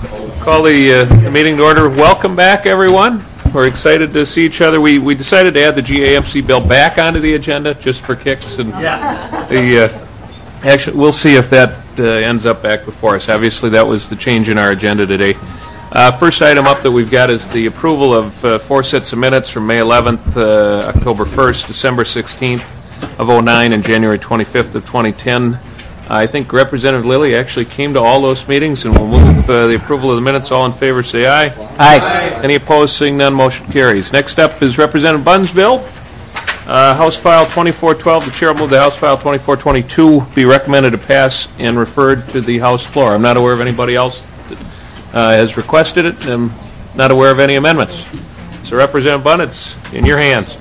Call the meeting to order. Welcome back, everyone. We're excited to see each other. We decided to add the GAMC bill back onto the agenda just for kicks, and actually we'll see if that ends up back before us. Obviously, that was the change in our agenda today. First item up that we've got is the approval of 4 sets of minutes from May 11th, October 1st, December 16th of 2009, and January 25th of 2010. I think Representative Lilly actually came to all those meetings, and we'll move the approval of the minutes. All in favor, say aye. Aye. Any opposed, seeing none, motion carries. Next up is Representative Bunn's bill. House File 2412. The chair will move the House File 2422 be recommended to pass and referred to the House floor. I'm not aware of anybody else that has requested it. I'm not aware of any amendments. So Representative Bunn, it's in your hands.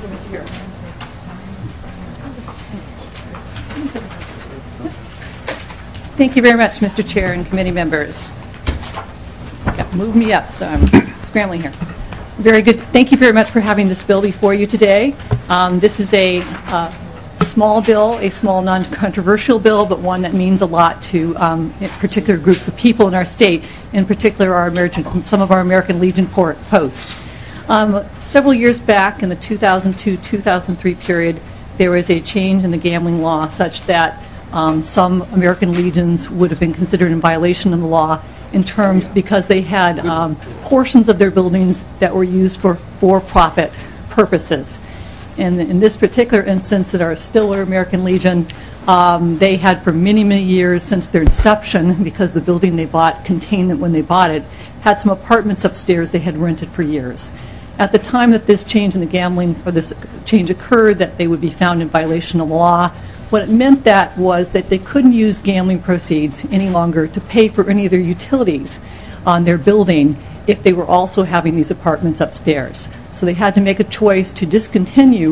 Thank you very much, Mr. Chair and committee members. Move me up, so I'm scrambling here. Very good. Thank you very much for having this bill before you today. This is a small bill, a small non-controversial bill, but one that means a lot to particular groups of people in our state, in particular some of our American Legion posts. Several years back in the 2002-2003 period, there was a change in the gambling law such that some American Legions would have been considered in violation of the law in terms because they had portions of their buildings that were used for for-profit purposes. And in this particular instance at our Stiller American Legion, they had for many, many years since their inception, because the building they bought contained them when they bought it, had some apartments upstairs they had rented for years. At the time that this change in the gambling, or this change occurred, that they would be found in violation of the law. What it meant that was that they couldn't use gambling proceeds any longer to pay for any of their utilities on their building if they were also having these apartments upstairs. So they had to make a choice to discontinue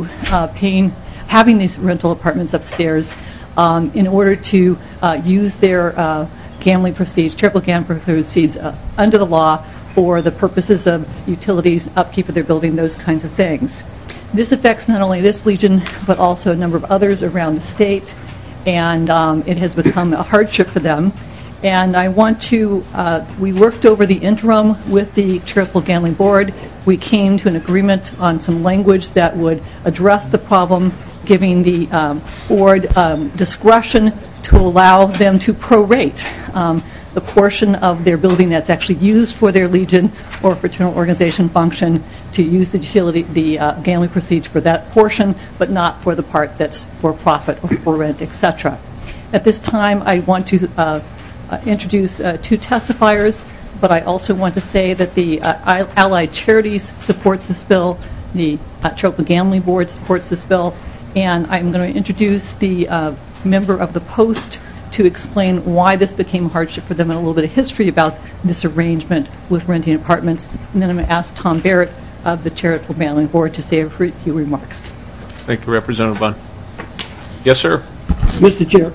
having these rental apartments upstairs in order to use their gambling proceeds, charitable gambling proceeds under the law for the purposes of utilities, upkeep of their building, those kinds of things. This affects not only this Legion, but also a number of others around the state, and it has become a hardship for them. And I want to, we worked over the interim with the Charitable Gambling Board. We came to an agreement on some language that would address the problem, giving the board discretion to allow them to prorate the portion of their building that's actually used for their Legion or fraternal organization function, to use the utility, the gambling proceeds for that portion, but not for the part that's for profit or for rent, etc. At this time, I want to introduce 2 testifiers, but I also want to say that the Allied Charities supports this bill, the Charitable Gambling Board supports this bill, and I'm going to introduce the member of the Post to explain why this became a hardship for them and a little bit of history about this arrangement with renting apartments. And then I'm going to ask Tom Barrett of the Charitable Gambling Board to say a few remarks. Thank you, Representative Bunn. Yes, sir. Mr. Chair.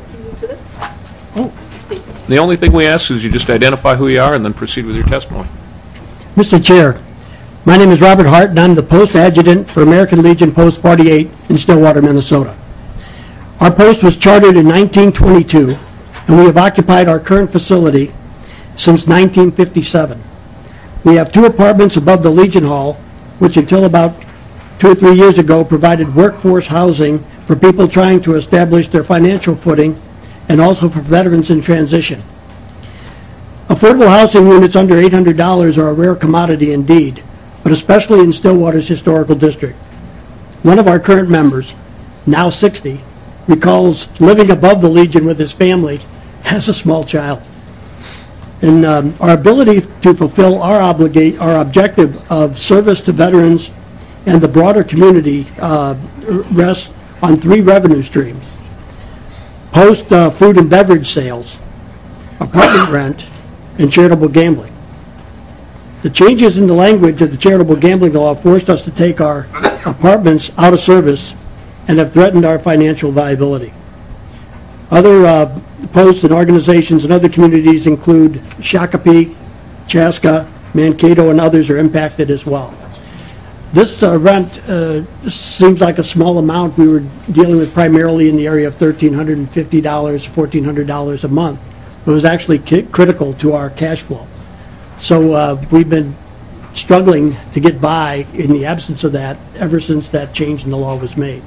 The only thing we ask is you just identify who you are and then proceed with your testimony. Mr. Chair, my name is Robert Hart, and I'm the Post Adjutant for American Legion Post 48 in Stillwater, Minnesota. Our post was chartered in 1922, and we have occupied our current facility since 1957. We have 2 apartments above the Legion Hall, which until about 2 or 3 years ago provided workforce housing for people trying to establish their financial footing, and also for veterans in transition. Affordable housing units under $800 are a rare commodity indeed, but especially in Stillwater's historical district. One of our current members, now 60, recalls living above the Legion with his family as a small child. And our ability to fulfill our objective of service to veterans and the broader community rests on 3 revenue streams: post food and beverage sales, apartment rent, and charitable gambling. The changes in the language of the charitable gambling law forced us to take our apartments out of service and have threatened our financial viability. Other posts and organizations in other communities include Shakopee, Chaska, Mankato, and others are impacted as well. This rent seems like a small amount. We were dealing with primarily in the area of $1,350, $1,400 a month. It was actually critical to our cash flow. So we've been struggling to get by in the absence of that ever since that change in the law was made.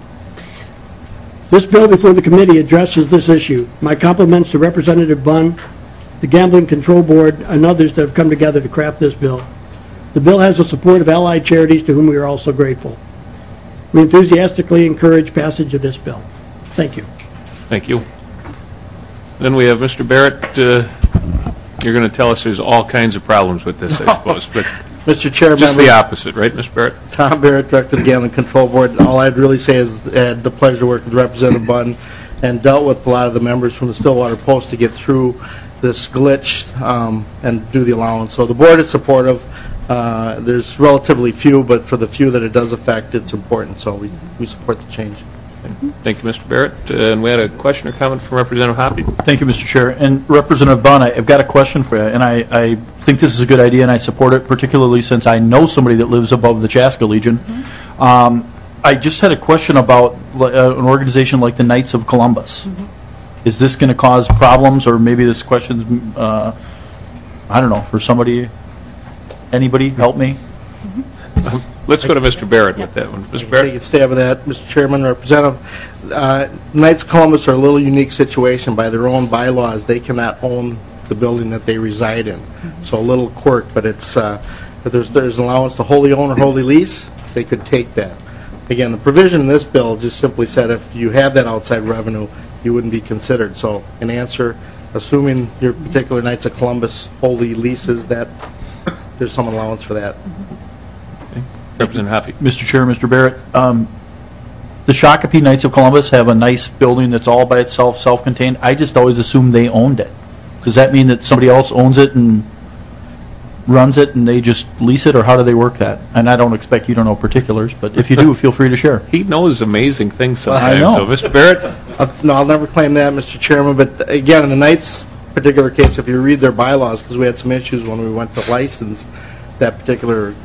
This bill before the committee addresses this issue. My compliments to Representative Bunn, the Gambling Control Board, and others that have come together to craft this bill. The bill has the support of allied charities to whom we are also grateful. We enthusiastically encourage passage of this bill. Thank you. Thank you. Then we have Mr. Barrett. You're going to tell us there's all kinds of problems with this, I suppose, but Mr. Chair, just the opposite, right, Mr. Barrett? Tom Barrett, Director of the Gambling Control Board. All I'd really say is I had the pleasure to work with Representative Bunn and dealt with a lot of the members from the Stillwater Post to get through this glitch and do the allowance. So the board is supportive. There's relatively few, but for the few that it does affect, it's important. So we support the change. Thank you, Mr. Barrett. And we had a question or comment from Representative Hoppe. Thank you, Mr. Chair. And Representative Bunn, I've got a question for you, and I think this is a good idea, and I support it, particularly since I know somebody that lives above the Chaska Legion. I just had a question about an organization like the Knights of Columbus. Is this going to cause problems, or maybe this question, I don't know, for somebody, anybody, help me? Let's go to Mr. Barrett with that one. Mr. Barrett? Take a stab at that, Mr. Chairman, Representative. Knights of Columbus are a little unique situation. By their own bylaws, they cannot own the building that they reside in. So a little quirk, but it's if there's an allowance to wholly own or wholly lease, they could take that. Again, the provision in this bill just simply said if you have that outside revenue, you wouldn't be considered. So in answer, assuming your particular Knights of Columbus wholly leases that, there's some allowance for that. Representative Hoppe. Mr. Chair, Mr. Barrett, the Shakopee Knights of Columbus have a nice building that's all by itself, self-contained. I just always assumed they owned it. Does that mean that somebody else owns it and runs it and they just lease it, or how do they work that? And I don't expect you to know particulars, but if you do, feel free to share. He knows amazing things sometimes. I know. So, Mr. Barrett? No, I'll never claim that, Mr. Chairman, but again, in the Knights particular case, if you read their bylaws, because we had some issues when we went to license that particular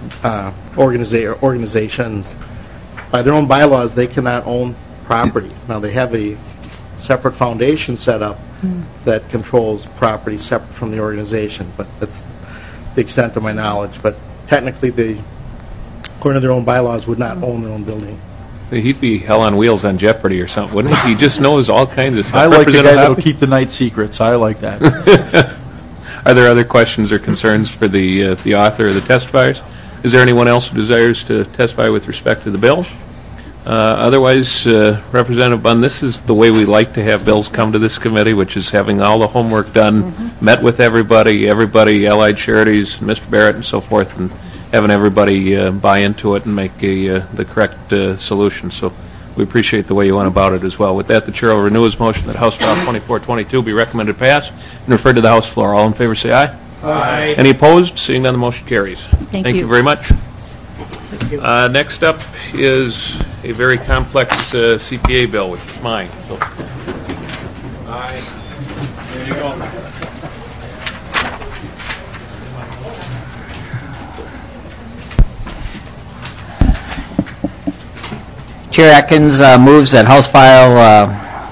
organizations, by their own bylaws, they cannot own property. Now, they have a separate foundation set up that controls property separate from the organization, but that's the extent of my knowledge. But technically, they, according to their own bylaws, would not own their own building. He'd be hell on wheels on Jeopardy or something, wouldn't he? He just knows all kinds of stuff. I like the guy that'll Hoppe? keep the night secrets. I like that. Are there other questions or concerns for the author or the testifiers? Is there anyone else who desires to testify with respect to the bill? Otherwise, Representative Bunn, this is the way we like to have bills come to this committee, which is having all the homework done, met with everybody, allied charities, Mr. Barrett and so forth, and having everybody buy into it and make the correct solution. So we appreciate the way you went about it as well. With that, the Chair will renew his motion that House File 2422 be recommended pass and referred to the House floor. All in favor say aye. Aye. Any opposed? Seeing none, the motion carries. Thank you. Very much. Next up is a very complex CPA bill, which is mine. So. There you go. Chair Atkins moves that House File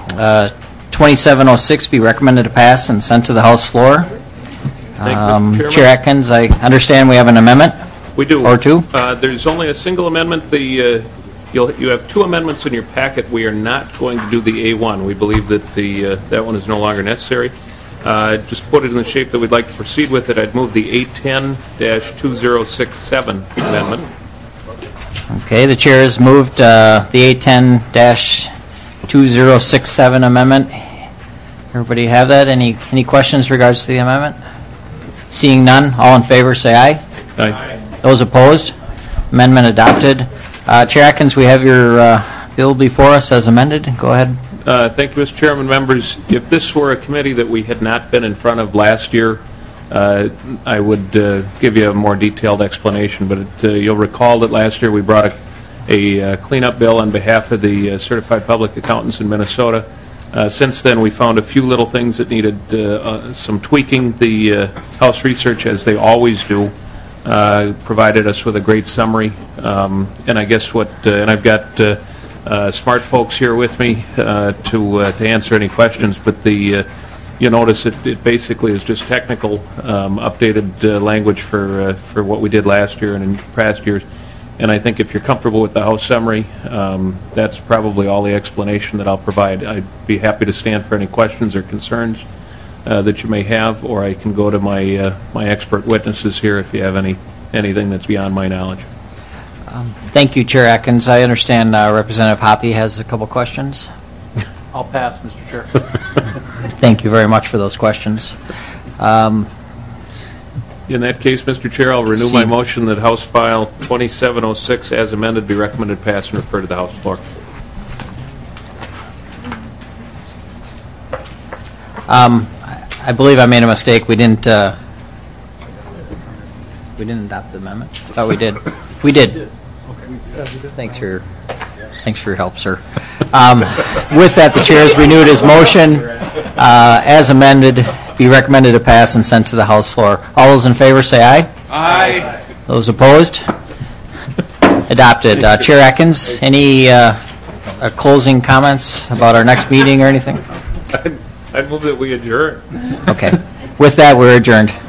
2706 be recommended to pass and sent to the House floor. Thank you, Mr. Chairman. Chair Atkins, I understand we have an amendment. We do. Or two? There's only a single amendment. You have two amendments in your packet. We are not going to do the A1. We believe that that one is no longer necessary. Just put it in the shape that we'd like to proceed with it. I'd move the A10-2067 amendment. Okay, the chair has moved the A10-2067 amendment. Everybody have that? Any questions regards to the amendment? Seeing none, all in favor say aye. Aye. Those opposed? Amendment adopted. Chair Atkins, we have your bill before us as amended. Go ahead. Thank you, Mr. Chairman. Members, if this were a committee that we had not been in front of last year, I would give you a more detailed explanation. But you'll recall that last year we brought a cleanup bill on behalf of the Certified Public Accountants in Minnesota. Since then, we found a few little things that needed some tweaking. The House Research, as they always do, provided us with a great summary. And I guess and I've got smart folks here with me to answer any questions. But the you notice it basically is just technical, updated language for what we did last year and in past years. And I think if you're comfortable with the House summary, that's probably all the explanation that I'll provide. I'd be happy to stand for any questions or concerns that you may have, or I can go to my expert witnesses here if you have anything that's beyond my knowledge. Thank you, Chair Atkins. I understand Representative Hoppe has a couple questions. I'll pass, Mr. Chair. Thank you very much for those questions. In that case, Mr. Chair, I'll renew my motion that House File 2706 as amended be recommended pass and refer to the House floor. I believe I made a mistake. We didn't adopt the amendment. Thought we did. We did. Thanks for your help, sir. With that, the chair has renewed his motion as amended, be recommended to pass and sent to the House floor. All those in favor say aye. Aye. Those opposed? Adopted. Chair Atkins, any closing comments about our next meeting or anything? I'd move that we adjourn. Okay. With that, we're adjourned.